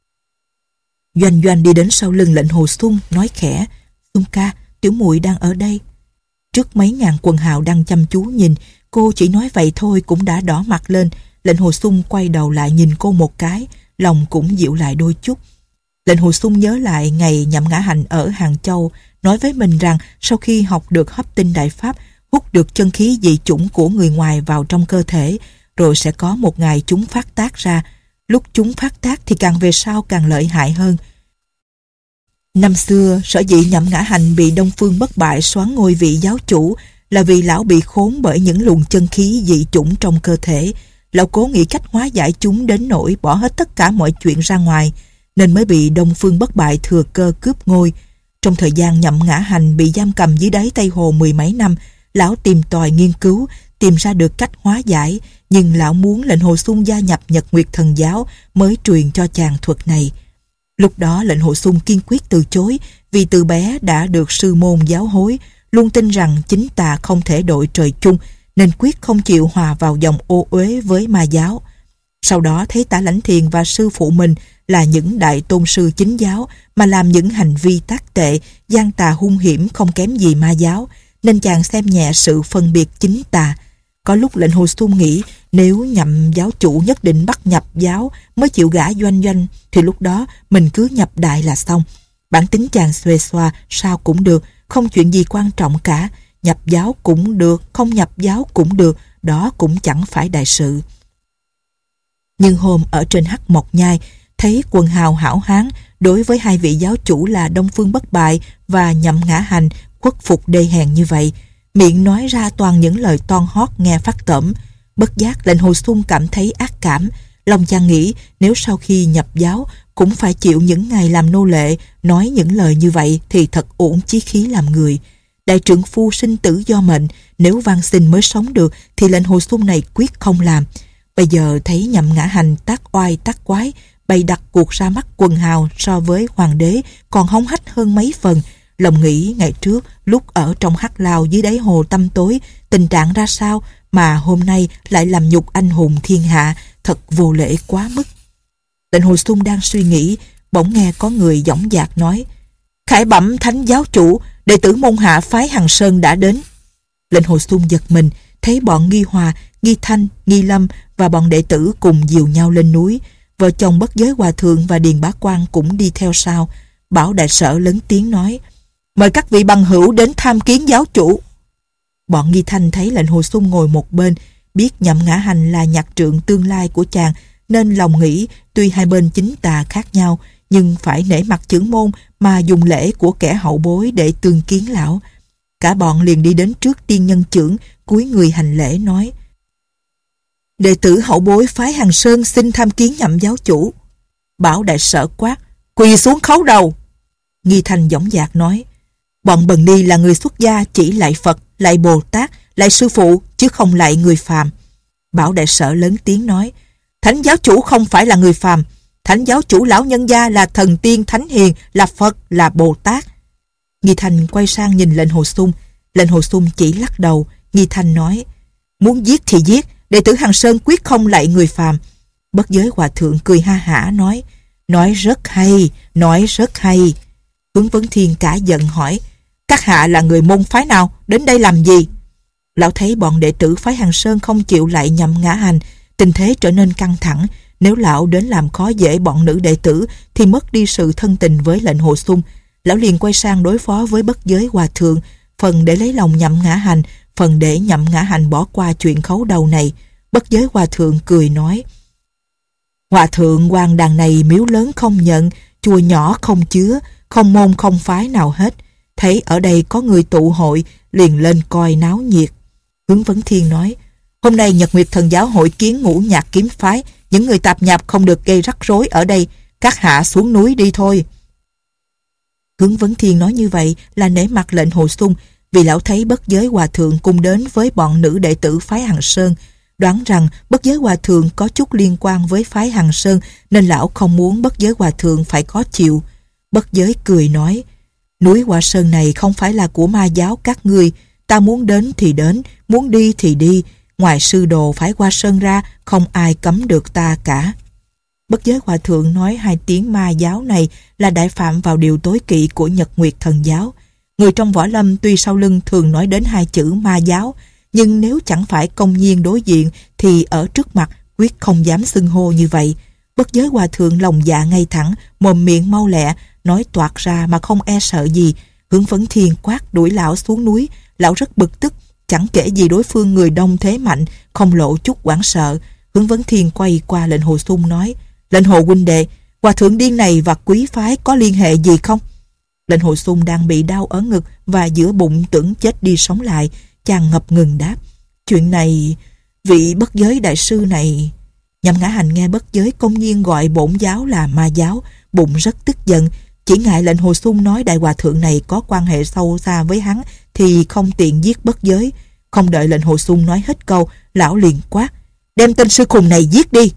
Doanh Doanh đi đến sau lưng lệnh Hồ Xung, nói khẽ: Xung ca, tiểu muội đang ở đây. Trước mấy ngàn quần hào đang chăm chú nhìn, cô chỉ nói vậy thôi cũng đã đỏ mặt lên. Lệnh Hồ Xung quay đầu lại nhìn cô một cái, lòng cũng dịu lại đôi chút. Lệnh Hồ Xung nhớ lại ngày Nhậm Ngã Hành ở Hàng Châu nói với mình rằng sau khi học được Hấp Tinh Đại Pháp, hút được chân khí dị chủng của người ngoài vào trong cơ thể, rồi sẽ có một ngày chúng phát tác ra. Lúc chúng phát tác thì càng về sau càng lợi hại hơn. Năm xưa, sở dĩ Nhậm Ngã Hành bị Đông Phương Bất Bại soán ngôi vị giáo chủ là vì lão bị khốn bởi những luồng chân khí dị chủng trong cơ thể. Lão cố nghĩ cách hóa giải chúng đến nỗi bỏ hết tất cả mọi chuyện ra ngoài, nên mới bị Đông Phương Bất Bại thừa cơ cướp ngôi. Trong thời gian Nhậm Ngã Hành bị giam cầm dưới đáy Tây Hồ mười mấy năm, lão tìm tòi nghiên cứu, tìm ra được cách hóa giải, nhưng lão muốn lệnh Hồ Xung gia nhập Nhật Nguyệt Thần Giáo mới truyền cho chàng thuật này. Lúc đó lệnh Hồ Xung kiên quyết từ chối, vì từ bé đã được sư môn giáo hối, luôn tin rằng chính tà không thể đội trời chung, nên quyết không chịu hòa vào dòng ô uế với ma giáo. Sau đó thấy Tả Lãnh Thiền và sư phụ mình là những đại tôn sư chính giáo mà làm những hành vi tác tệ, gian tà hung hiểm không kém gì ma giáo, nên chàng xem nhẹ sự phân biệt chính tà. Có lúc lệnh Hồ Xung nghĩ nếu Nhậm giáo chủ nhất định bắt nhập giáo mới chịu gả Doanh Doanh, thì lúc đó mình cứ nhập đại là xong. Bản tính chàng xuề xoa, sao cũng được, không chuyện gì quan trọng cả. Nhập giáo cũng được, không nhập giáo cũng được, đó cũng chẳng phải đại sự. Nhưng hôm ở trên Hắc Mộc Nhai, thấy quần hào hảo hán đối với hai vị giáo chủ là Đông Phương Bất Bại và Nhậm Ngã Hành khuất phục đê hèn như vậy, miệng nói ra toàn những lời toan hót nghe phát tởm. Bất giác lệnh Hồ Xung cảm thấy ác cảm, lòng chàng nghĩ nếu sau khi nhập giáo cũng phải chịu những ngày làm nô lệ, nói những lời như vậy thì thật uổng chí khí làm người. Đại trượng phu sinh tử do mệnh, nếu van xin mới sống được thì lệnh Hồ Xung này quyết không làm. Bây giờ thấy Nhậm Ngã Hành tác oai tác quái, bày đặt cuộc ra mắt quần hào so với hoàng đế còn hống hách hơn mấy phần. Lòng nghĩ ngày trước lúc ở trong hắc lao dưới đáy hồ tăm tối tình trạng ra sao, mà hôm nay lại làm nhục anh hùng thiên hạ, thật vô lễ quá mức. Lệnh Hồ Xung đang suy nghĩ, bỗng nghe có người dõng dạc nói: "Khải bẩm thánh giáo chủ, đệ tử môn hạ phái Hằng Sơn đã đến." Lệnh Hồ Xung giật mình, thấy bọn Nghi Hòa, Nghi Thanh, Nghi Lâm và bọn đệ tử cùng dìu nhau lên núi. Vợ chồng Bất Giới Hòa Thượng và Điền Bá Quan cũng đi theo sau. Bảo đại sở lớn tiếng nói: "Mời các vị bằng hữu đến tham kiến giáo chủ." Bọn Nghi Thanh thấy lệnh Hồ Xung ngồi một bên, biết Nhậm Ngã Hành là nhạc trượng tương lai của chàng, nên lòng nghĩ tuy hai bên chính tà khác nhau, nhưng phải nể mặt chưởng môn mà dùng lễ của kẻ hậu bối để tương kiến lão. Cả bọn liền đi đến trước tiên nhân chưởng, cúi người hành lễ nói: "Đệ tử hậu bối phái Hằng Sơn xin tham kiến Nhậm giáo chủ." Bảo đại sở quát: "Quỳ xuống khấu đầu." Nghi Thanh dõng dạc nói: "Bọn bần ni là người xuất gia, chỉ lạy Phật, lạy Bồ Tát, lạy sư phụ, chứ không lạy người phàm." Bảo đại sở lớn tiếng nói: "Thánh giáo chủ không phải là người phàm. Thánh giáo chủ lão nhân gia là thần tiên thánh hiền, là Phật, là Bồ Tát." Nghi Thanh quay sang nhìn lệnh Hồ Xung. Lệnh Hồ Xung chỉ lắc đầu. Nghi Thanh nói: "Muốn giết thì giết, đệ tử Hằng Sơn quyết không lạy người phàm." Bất Giới Hòa Thượng cười ha hả nói: "Nói rất hay, nói rất hay." Hướng Vấn Thiên cả giận hỏi: "Các hạ là người môn phái nào, đến đây làm gì?" Lão thấy bọn đệ tử phái Hằng Sơn không chịu lạy Nhậm Ngã Hành, tình thế trở nên căng thẳng. Nếu lão đến làm khó dễ bọn nữ đệ tử thì mất đi sự thân tình với lệnh Hồ Xung. Lão liền quay sang đối phó với Bất Giới Hòa Thượng, phần để lấy lòng Nhậm Ngã Hành, phần để Nhậm Ngã Hành bỏ qua chuyện khấu đầu này. Bất Giới Hòa Thượng cười nói: "Hòa thượng quan đàn này miếu lớn không nhận, chùa nhỏ không chứa, không môn không phái nào hết. Thấy ở đây có người tụ hội, liền lên coi náo nhiệt." Hướng Vấn Thiên nói: "Hôm nay Nhật Nguyệt Thần Giáo hội kiến Ngũ Nhạc kiếm phái, những người tạp nhạp không được gây rắc rối ở đây, các hạ xuống núi đi thôi." Hướng Vấn Thiên nói như vậy là nể mặt lệnh Hồ Xung, vì lão thấy Bất Giới Hòa Thượng cùng đến với bọn nữ đệ tử phái Hằng Sơn, đoán rằng Bất Giới Hòa Thượng có chút liên quan với phái Hằng Sơn, nên lão không muốn Bất Giới Hòa Thượng phải khó chịu. Bất Giới cười nói: "Núi Hoa Sơn này không phải là của ma giáo các ngươi, ta muốn đến thì đến, muốn đi thì đi, ngoài sư đồ phái Hoa Sơn ra không ai cấm được ta cả." Bất Giới Hòa Thượng nói hai tiếng ma giáo này là đại phạm vào điều tối kỵ của Nhật Nguyệt Thần Giáo. Người trong võ lâm tuy sau lưng thường nói đến hai chữ ma giáo, nhưng nếu chẳng phải công nhiên đối diện thì ở trước mặt quyết không dám xưng hô như vậy. Bất Giới Hòa Thượng lòng dạ ngay thẳng, mồm miệng mau lẹ, nói toạc ra mà không e sợ gì. Hướng Vấn Thiên quát đuổi lão xuống núi. Lão rất bực tức, chẳng kể gì đối phương người đông thế mạnh, không lộ chút hoảng sợ. Hướng Vấn Thiên quay qua lệnh Hồ Xung nói: "Lệnh Hồ huynh đệ, Hòa thượng điên này và quý phái có liên hệ gì không?" Lệnh Hồ Xung đang bị đau ở ngực và giữa bụng tưởng chết đi sống lại. Chàng ngập ngừng đáp: chuyện này, vị bất giới đại sư này... Nhậm Ngã Hành nghe bất giới công nhiên gọi bổn giáo là ma giáo, bụng rất tức giận. Chỉ ngại Lệnh Hồ Xung nói đại hòa thượng này có quan hệ sâu xa với hắn thì không tiện giết bất giới. Không đợi Lệnh Hồ Xung nói hết câu, lão liền quát: đem tên sư khùng này giết đi.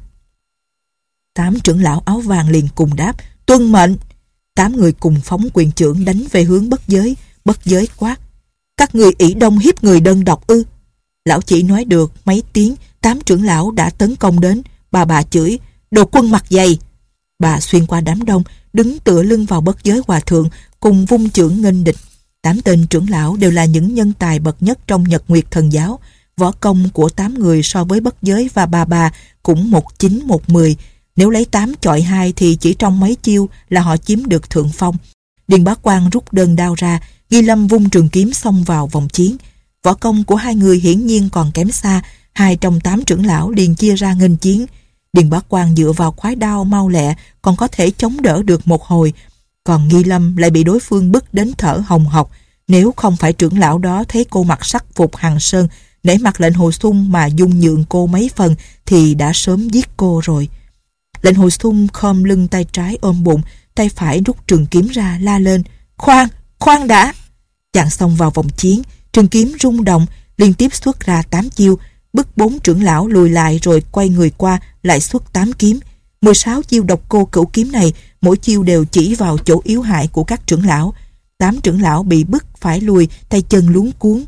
8 trưởng lão áo vàng liền cùng đáp: tuân mệnh. 8 người cùng phóng quyền chưởng đánh về hướng bất giới. Bất giới quát: các người ỷ đông hiếp người đơn độc ư? Lão chỉ nói được mấy tiếng, 8 trưởng lão đã tấn công đến. Bà chửi: đồ quân mặt dày. Bà xuyên qua đám đông, đứng tựa lưng vào bất giới hòa thượng, cùng vung chưởng nghênh địch. 8 tên trưởng lão đều là những nhân tài bậc nhất trong Nhật Nguyệt Thần giáo. Võ công của 8 người so với bất giới và bà cũng 1-9-1-10. Nếu lấy 8 chọi 2 thì chỉ trong mấy chiêu là họ chiếm được thượng phong. Điền Bá Quang rút đơn đao ra, Nghi Lâm vung trường kiếm xông vào vòng chiến. Võ công của hai người hiển nhiên còn kém xa. 2 trong 8 trưởng lão liền chia ra nghênh chiến. Điền Bá Quang dựa vào khoái đao mau lẹ, còn có thể chống đỡ được một hồi. Còn Nghi Lâm lại bị đối phương bức đến thở hồng hộc. Nếu không phải trưởng lão đó thấy cô mặc sắc phục Hằng Sơn, nể mặt Lệnh Hồ Xung mà dung nhượng cô mấy phần thì đã sớm giết cô rồi. Lệnh Hồ Xung khom lưng, tay trái ôm bụng, tay phải rút trường kiếm ra, la lên: khoan đã. Chàng xông vào vòng chiến, trường kiếm rung động, liên tiếp xuất ra 8 chiêu, bức 4 trưởng lão lùi lại rồi quay người qua lại xuất 8 kiếm. 16 chiêu độc cô cửu kiếm này, mỗi chiêu đều chỉ vào chỗ yếu hại của các trưởng lão. 8 trưởng lão bị bức phải lùi, tay chân luống cuống,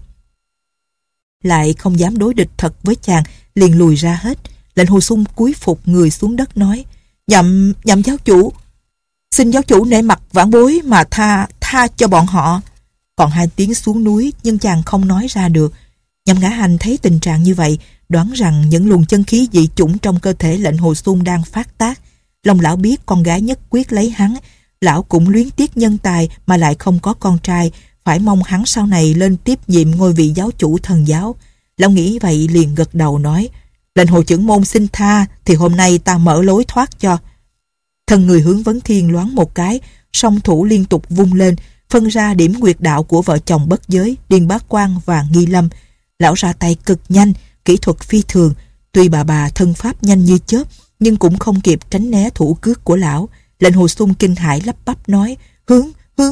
lại không dám đối địch thật với chàng, liền lùi ra hết. Lệnh Hồ Xung cúi phục người xuống đất nói: nhậm giáo chủ, xin giáo chủ nể mặt vãn bối mà tha cho bọn họ. Còn 2 tiếng xuống núi nhưng chàng không nói ra được. Nhậm Ngã Hành thấy tình trạng như vậy, đoán rằng những luồng chân khí dị chủng trong cơ thể Lệnh Hồ Xung đang phát tác. Lòng lão biết con gái nhất quyết lấy hắn, lão cũng luyến tiếc nhân tài mà lại không có con trai, phải mong hắn sau này lên tiếp nhiệm ngôi vị giáo chủ thần giáo. Lão nghĩ vậy liền gật đầu nói: Lệnh Hồ trưởng môn xin tha thì hôm nay ta mở lối thoát cho. Thân người Hướng Vấn Thiên loáng một cái, song thủ liên tục vung lên, phân ra điểm nguyệt đạo của vợ chồng bất giới Điền Bá Quang và Nghi Lâm. Lão ra tay cực nhanh, kỹ thuật phi thường. Tuy bà thân pháp nhanh như chớp, nhưng cũng không kịp tránh né thủ cước của lão. Lệnh Hồ Xung kinh hãi lắp bắp nói: Hướng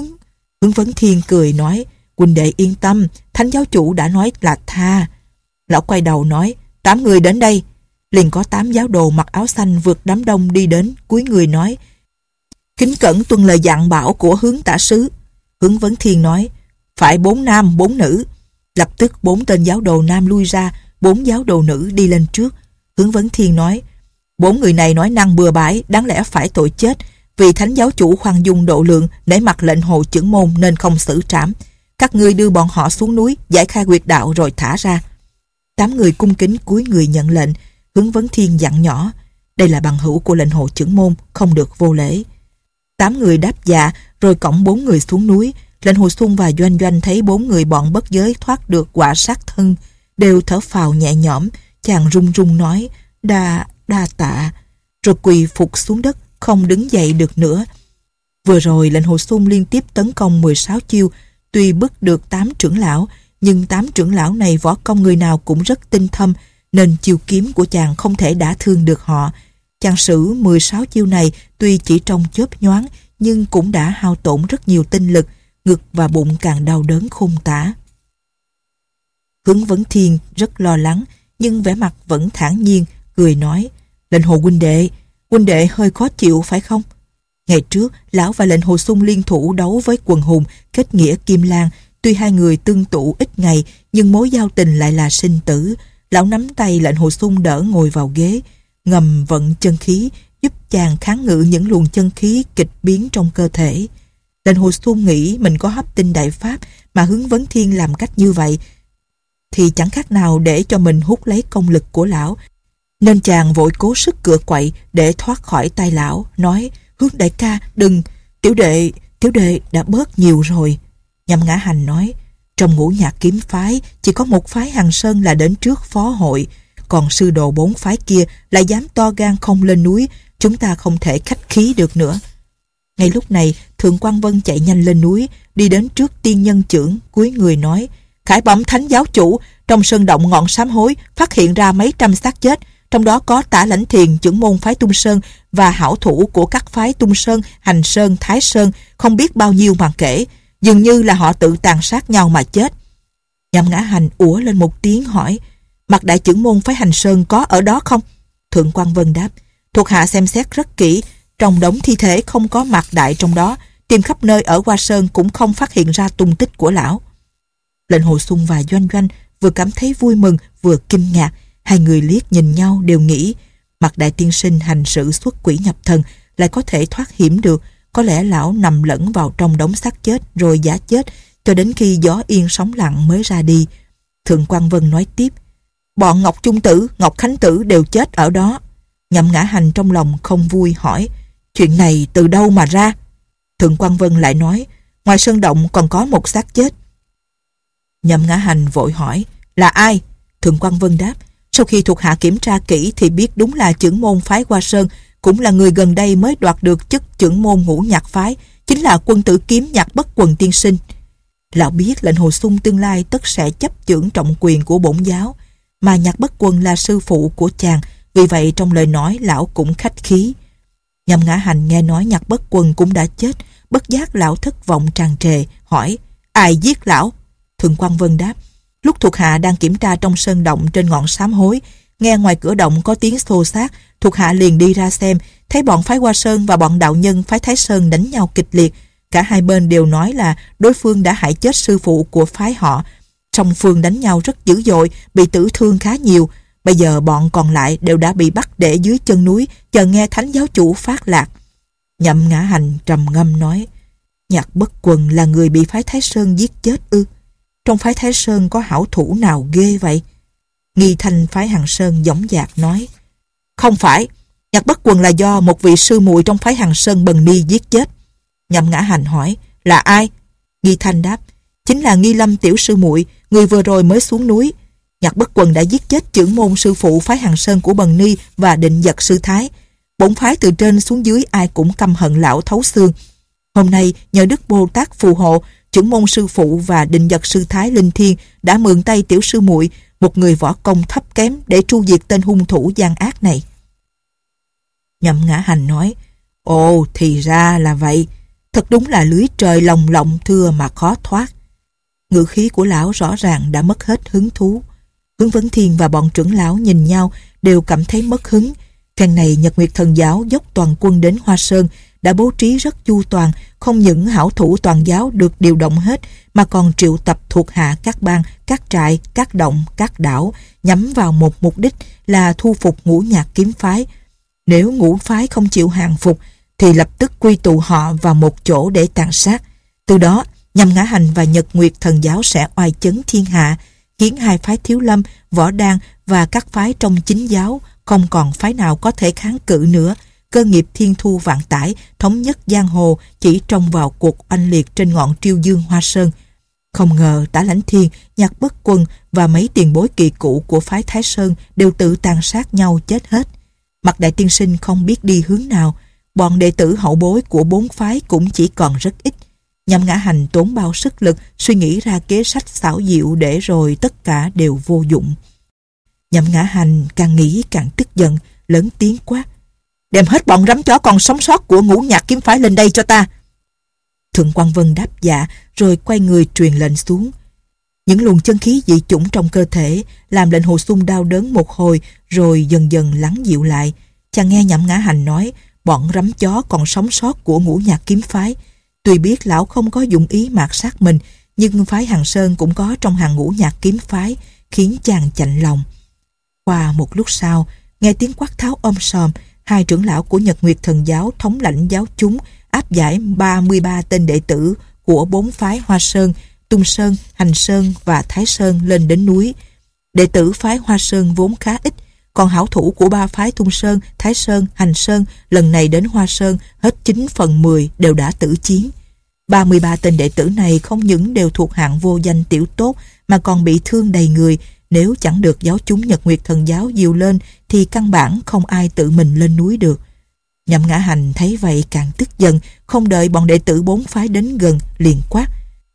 Vấn Thiên cười nói: huynh đệ yên tâm, Thánh giáo chủ đã nói là tha. Lão quay đầu nói: 8 người đến đây. Liền có 8 giáo đồ mặc áo xanh vượt đám đông đi đến, cúi người nói: kính cẩn tuân lời dặn bảo của Hướng tả sứ. Hướng Vấn Thiên nói: phải 4 nam 4 nữ. Lập tức 4 tên giáo đồ nam lui ra, 4 giáo đồ nữ đi lên trước. Hướng Vấn Thiên nói: 4 người này nói năng bừa bãi, đáng lẽ phải tội chết. Vì Thánh giáo chủ khoan dung độ lượng, nể mặt Lệnh Hồ trưởng môn nên không xử trảm. Các ngươi đưa bọn họ xuống núi, giải khai huyệt đạo rồi thả ra. 8 người cung kính cúi người nhận lệnh. Hướng Vấn Thiên dặn nhỏ: đây là bằng hữu của Lệnh Hồ trưởng môn, không được vô lễ. 8 người đáp dạ rồi cõng 4 người xuống núi. Lệnh Hồ Xung và Doanh Doanh thấy 4 người bọn bất giới thoát được quả sát thân, đều thở phào nhẹ nhõm. Chàng run run nói: đa tạ, rồi quỳ phục xuống đất, không đứng dậy được nữa. Vừa rồi Lệnh Hồ Xung liên tiếp tấn công 16 chiêu, tuy bức được 8 trưởng lão, nhưng 8 trưởng lão này võ công người nào cũng rất tinh thâm, nên chiêu kiếm của chàng không thể đả thương được họ. Chàng sử 16 chiêu này tuy chỉ trong chớp nhoáng, nhưng cũng đã hao tổn rất nhiều tinh lực, ngực và bụng càng đau đớn khôn tả. Hướng Vấn Thiên rất lo lắng, nhưng vẻ mặt vẫn thản nhiên, cười nói: Lệnh Hồ huynh đệ hơi khó chịu phải không? Ngày trước, lão và Lệnh Hồ Xung liên thủ đấu với Quần Hùng, kết nghĩa Kim Lan. Tuy hai người tương tụ ít ngày, nhưng mối giao tình lại là sinh tử. Lão nắm tay Lệnh Hồ Xung đỡ ngồi vào ghế, ngầm vận chân khí, giúp chàng kháng ngự những luồng chân khí kịch biến trong cơ thể. Lệnh Hồ Xung nghĩ mình có hấp tinh đại pháp, mà Hướng Vấn Thiên làm cách như vậy thì chẳng khác nào để cho mình hút lấy công lực của lão, nên chàng vội cố sức cựa quậy để thoát khỏi tay lão, nói: Hướng đại ca đừng, tiểu đệ đã bớt nhiều rồi. Nhậm Ngã Hành nói: trong Ngũ Nhạc kiếm phái chỉ có một phái Hằng Sơn là đến trước phó hội, còn sư đồ 4 phái kia lại dám to gan không lên núi, chúng ta không thể khách khí được nữa. Ngay lúc này, Thượng Quan Vân chạy nhanh lên núi, đi đến trước tiên nhân chưởng, cúi người nói: Khải bẩm thánh giáo chủ, trong sơn động ngọn sám hối phát hiện ra mấy trăm xác chết, trong đó có Tả Lãnh Thiền, trưởng môn phái Tung Sơn và hảo thủ của các phái Tung Sơn, Hành Sơn, Thái Sơn, không biết bao nhiêu mà kể, dường như là họ tự tàn sát nhau mà chết. Nhậm Ngã Hành ủa lên một tiếng hỏi: Mặt đại trưởng môn phái Hành Sơn có ở đó không? Thượng Quan Vân đáp: Thuộc hạ xem xét rất kỹ, trong đống thi thể không có mặt đại trong đó, tìm khắp nơi ở Hoa Sơn cũng không phát hiện ra tung tích của lão. Lệnh Hồ Xuân và Doanh Doanh vừa cảm thấy vui mừng vừa kinh ngạc, hai người liếc nhìn nhau đều nghĩ Mặt đại tiên sinh hành sự xuất quỷ nhập thần lại có thể thoát hiểm được, có lẽ lão nằm lẫn vào trong đống xác chết rồi giả chết cho đến khi gió yên sóng lặng mới ra đi. Thượng Quan Vân nói tiếp: Bọn Ngọc Trung Tử, Ngọc Khánh Tử đều chết ở đó. Nhậm Ngã Hành trong lòng không vui hỏi: Chuyện này từ đâu mà ra? Thượng Quan Vân lại nói: Ngoài sơn động còn có một xác chết. Nhậm Ngã Hành vội hỏi: Là ai? Thượng Quan Vân đáp: Sau khi thuộc hạ kiểm tra kỹ thì biết đúng là trưởng môn phái Hoa Sơn, cũng là người gần đây mới đoạt được chức trưởng môn Ngũ Nhạc phái, chính là quân tử kiếm Nhạc Bất Quần tiên sinh. Lão biết Lệnh Hồ Xuân tương lai tất sẽ chấp chưởng trọng quyền của bổn giáo, mà Nhạc Bất Quần là sư phụ của chàng, vì vậy trong lời nói lão cũng khách khí. Nhậm Ngã Hành nghe nói Nhạc Bất Quần cũng đã chết, bất giác lão thất vọng tràn trề, hỏi: Ai giết lão? Thượng Quan Vân đáp: Lúc thuộc hạ đang kiểm tra trong sơn động trên ngọn sám hối, nghe ngoài cửa động có tiếng xô xát, thuộc hạ liền đi ra xem, thấy bọn phái Hoa Sơn và bọn đạo nhân phái Thái Sơn đánh nhau kịch liệt. Cả hai bên đều nói là đối phương đã hại chết sư phụ của phái họ. Song phương đánh nhau rất dữ dội, bị tử thương khá nhiều. Bây giờ bọn còn lại đều đã bị bắt để dưới chân núi, chờ nghe thánh giáo chủ phát lạc. Nhậm Ngã Hành trầm ngâm nói: Nhạc Bất Quần là người bị phái Thái Sơn giết chết ư? Trong phái Thái Sơn có hảo thủ nào ghê vậy? Nghi Thanh phái Hằng Sơn dõng dạc nói: Không phải, Nhạc Bất Quần là do một vị sư muội trong phái Hằng Sơn Bần Ni giết chết. Nhậm Ngã Hành hỏi: Là ai? Nghi Thanh đáp: Chính là Nghi Lâm tiểu sư muội, người vừa rồi mới xuống núi. Nhạc Bất Quần đã giết chết trưởng môn sư phụ phái Hằng Sơn của Bần Ni và Định Vật sư Thái. Bổn phái từ trên xuống dưới ai cũng căm hận lão thấu xương. Hôm nay nhờ Đức Bồ Tát phù hộ, trưởng môn sư phụ và Định Vật sư Thái linh thiêng đã mượn tay tiểu sư muội, một người võ công thấp kém, để tru diệt tên hung thủ gian ác này. Nhậm Ngã Hành nói: Ồ, thì ra là vậy. Thật đúng là lưới trời lồng lộng thưa mà khó thoát. Ngữ khí của lão rõ ràng đã mất hết hứng thú. Hướng Vấn Thiên và bọn trưởng lão nhìn nhau đều cảm thấy mất hứng. Phen này Nhật Nguyệt Thần giáo dốc toàn quân đến Hoa Sơn, đã bố trí rất chu toàn, không những hảo thủ toàn giáo được điều động hết, mà còn triệu tập thuộc hạ các bang, các trại, các động, các đảo, nhắm vào một mục đích là thu phục Ngũ Nhạc kiếm phái. Nếu Ngũ phái không chịu hàng phục, thì lập tức quy tụ họ vào một chỗ để tàn sát. Từ đó, Nhậm Ngã Hành và Nhật Nguyệt Thần giáo sẽ oai chấn thiên hạ, khiến hai phái Thiếu Lâm, Võ Đan và các phái trong chính giáo không còn phái nào có thể kháng cự nữa. Cơ nghiệp thiên thu vạn tải, thống nhất giang hồ chỉ trông vào cuộc oanh liệt trên ngọn Triêu Dương Hoa Sơn. Không ngờ Tả Lãnh Thiên, Nhạc Bất Quần và mấy tiền bối kỳ cựu của phái Thái Sơn đều tự tàn sát nhau chết hết. Mặt đại tiên sinh không biết đi hướng nào, bọn đệ tử hậu bối của bốn phái cũng chỉ còn rất ít. Nhậm Ngã Hành tốn bao sức lực suy nghĩ ra kế sách xảo diệu, để rồi tất cả đều vô dụng. Nhậm Ngã Hành càng nghĩ càng tức giận, lớn tiếng quát: Đem hết bọn rắm chó còn sống sót của Ngũ Nhạc kiếm phái lên đây cho ta. Thượng Quan Vân đáp dạ, rồi quay người truyền lệnh xuống. Những luồng chân khí dị chủng trong cơ thể làm Lệnh Hồ Xuân đau đớn một hồi, rồi dần dần lắng dịu lại. Chàng nghe Nhậm Ngã Hành nói bọn rắm chó còn sống sót của Ngũ Nhạc kiếm phái. Tuy biết lão không có dụng ý mạt sát mình, nhưng phái Hằng Sơn cũng có trong hàng Ngũ Nhạc kiếm phái, khiến chàng chạnh lòng. Qua một lúc sau, nghe tiếng quát tháo sòm, hai trưởng lão của Nhật Nguyệt Thần giáo thống lãnh giáo chúng áp giải 33 tên đệ tử của bốn phái Hoa Sơn, Tung Sơn, Hành Sơn và Thái Sơn lên đến núi. Đệ tử phái Hoa Sơn vốn khá ít, còn hảo thủ của ba phái Tung Sơn, Thái Sơn, Hành Sơn lần này đến Hoa Sơn hết 9/10 đều đã tử chiến. 33 tên đệ tử này không những đều thuộc hạng vô danh tiểu tốt, mà còn bị thương đầy người. Nếu chẳng được giáo chúng Nhật Nguyệt Thần giáo dìu lên thì căn bản không ai tự mình lên núi được. Nhậm Ngã Hành thấy vậy càng tức giận, không đợi bọn đệ tử bốn phái đến gần, liền quát: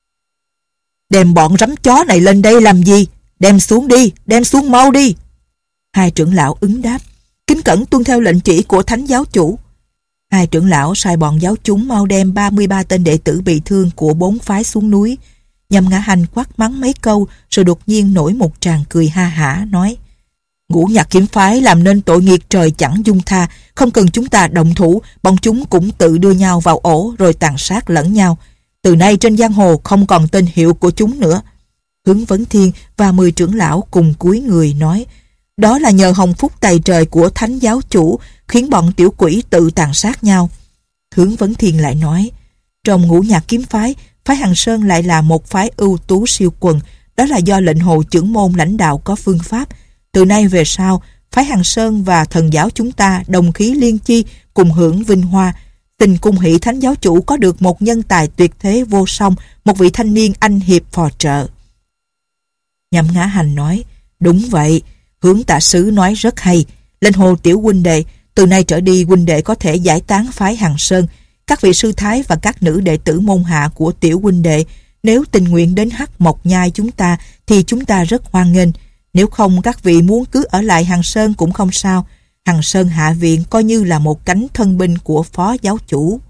đem bọn rắm chó này lên đây làm gì? Đem xuống đi, đem xuống mau đi. Hai trưởng lão ứng đáp: kính cẩn tuân theo lệnh chỉ của thánh giáo chủ. Hai trưởng lão sai bọn giáo chúng mau đem 33 tên đệ tử bị thương của bốn phái xuống núi. Nhậm Ngã Hành quát mắng mấy câu rồi đột nhiên nổi một tràng cười ha hả nói: Ngũ Nhạc kiếm phái làm nên tội nghiệp trời chẳng dung tha, không cần chúng ta động thủ, bọn chúng cũng tự đưa nhau vào ổ rồi tàn sát lẫn nhau. Từ nay trên giang hồ không còn tên hiệu của chúng nữa. Hướng Vấn Thiên và 10 trưởng lão cùng cúi người nói: đó là nhờ hồng phúc tày trời của thánh giáo chủ khiến bọn tiểu quỷ tự tàn sát nhau. Hướng Vấn Thiên lại nói: trong Ngũ Nhạc kiếm phái, phái Hằng Sơn lại là một phái ưu tú siêu quần, đó là do lệnh hồ chưởng môn lãnh đạo có phương pháp. Từ nay về sau, phái Hằng Sơn và thần giáo chúng ta đồng khí liên chi, cùng hưởng vinh hoa. Tình cung hỷ thánh giáo chủ có được một nhân tài tuyệt thế vô song, một vị thanh niên anh hiệp phò trợ. Nhậm Ngã Hành nói: đúng vậy, Hướng tạ sứ nói rất hay. Lệnh hồ tiểu huynh đệ, từ nay trở đi huynh đệ có thể giải tán phái Hằng Sơn. Các vị sư thái và các nữ đệ tử môn hạ của tiểu huynh đệ nếu tình nguyện đến Hắc Mộc Nhai chúng ta thì chúng ta rất hoan nghênh. Nếu không, các vị muốn cứ ở lại Hằng Sơn cũng không sao. Hằng Sơn hạ viện coi như là một cánh thân binh của phó giáo chủ.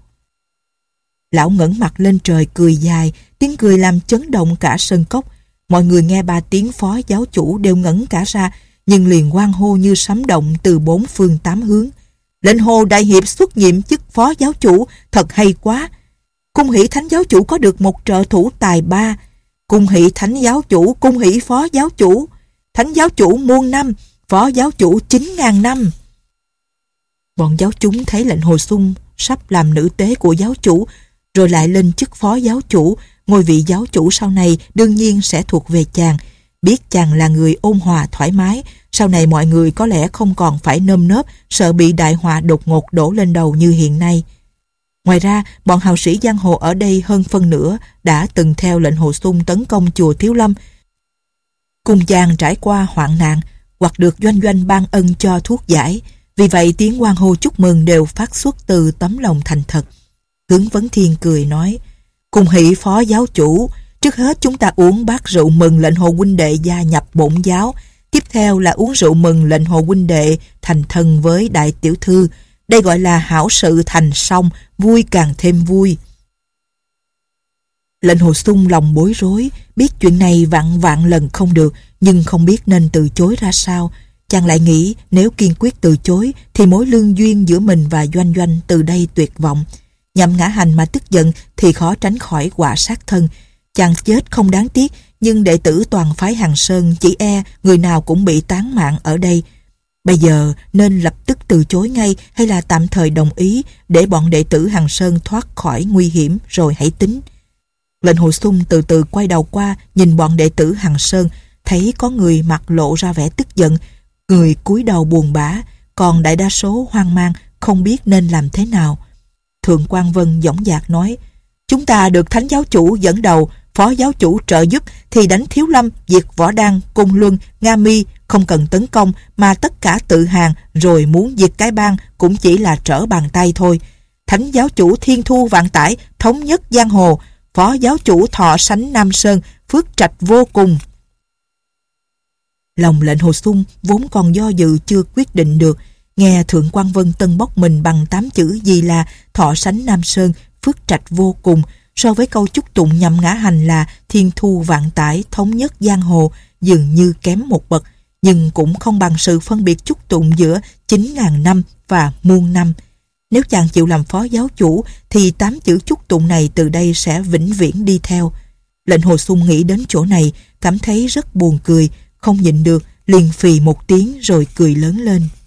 Lão ngẩng mặt lên trời cười dài, tiếng cười làm chấn động cả sân cốc. Mọi người nghe 3 tiếng phó giáo chủ đều ngẩn cả ra, nhưng liền hoan hô như sấm động từ 4 phương 8 hướng. Lệnh hồ đại hiệp xuất nhiệm chức phó giáo chủ, thật hay quá. Cung hỷ thánh giáo chủ có được một trợ thủ tài ba. Cung hỷ thánh giáo chủ, cung hỷ phó giáo chủ. Thánh giáo chủ muôn năm, phó giáo chủ 9.000 năm. Bọn giáo chúng thấy lệnh hồ sung sắp làm nữ tế của giáo chủ, rồi lại lên chức phó giáo chủ, ngôi vị giáo chủ sau này đương nhiên sẽ thuộc về chàng. Biết chàng là người ôn hòa thoải mái, sau này mọi người có lẽ không còn phải nơm nớp sợ bị đại họa đột ngột đổ lên đầu như hiện nay. Ngoài ra, bọn hào sĩ giang hồ ở đây hơn phân nửa đã từng theo lệnh hồ sung tấn công chùa Thiếu Lâm, cùng chàng trải qua hoạn nạn, hoặc được doanh doanh ban ân cho thuốc giải. Vì vậy tiếng hoan hô chúc mừng đều phát xuất từ tấm lòng thành thật. Hướng Vấn Thiên cười nói: cùng hỷ phó giáo chủ, trước hết chúng ta uống bát rượu mừng lệnh hồ huynh đệ gia nhập bổn giáo. Tiếp theo là uống rượu mừng lệnh hồ huynh đệ thành thân với đại tiểu thư. Đây gọi là hảo sự thành xong, vui càng thêm vui. Lệnh hồ sung lòng bối rối, biết chuyện này vạn vạn lần không được, nhưng không biết nên từ chối ra sao. Chàng lại nghĩ nếu kiên quyết từ chối thì mối lương duyên giữa mình và doanh doanh từ đây tuyệt vọng. Nhậm Ngã Hành mà tức giận thì khó tránh khỏi họa sát thân. Chàng chết không đáng tiếc, nhưng đệ tử toàn phái Hằng Sơn chỉ e người nào cũng bị tán mạng ở đây. Bây giờ nên lập tức từ chối ngay hay là tạm thời đồng ý để bọn đệ tử Hằng Sơn thoát khỏi nguy hiểm rồi hãy tính. Lệnh hồ sung từ từ quay đầu qua nhìn bọn đệ tử Hằng Sơn, thấy có người mặt lộ ra vẻ tức giận, người cúi đầu buồn bã, còn đại đa số hoang mang không biết nên làm thế nào. Thượng Quan Vân dõng dạc nói: chúng ta được thánh giáo chủ dẫn đầu, phó giáo chủ trợ giúp thì đánh Thiếu Lâm, diệt Võ Đăng, Côn Luân, Nga Mi, không cần tấn công mà tất cả tự hàng, rồi muốn diệt cái bang cũng chỉ là trở bàn tay thôi. Thánh giáo chủ thiên thu vạn tải, thống nhất giang hồ. Phó giáo chủ thọ sánh Nam Sơn, phước trạch vô cùng. Lòng lệnh hồ sung vốn còn do dự chưa quyết định được, nghe Thượng Quan Vân tân bốc mình bằng 8 chữ gì là thọ sánh Nam Sơn, phước trạch vô cùng, so với câu chúc tụng Nhậm Ngã Hành là thiên thu vạn tải, thống nhất giang hồ, dường như kém một bậc, nhưng cũng không bằng sự phân biệt chúc tụng giữa 9.000 năm và muôn năm. Nếu chàng chịu làm phó giáo chủ thì 8 chữ chúc tụng này từ đây sẽ vĩnh viễn đi theo. Lệnh hồ sung nghĩ đến chỗ này, cảm thấy rất buồn cười, không nhịn được, liền phì một tiếng rồi cười lớn lên.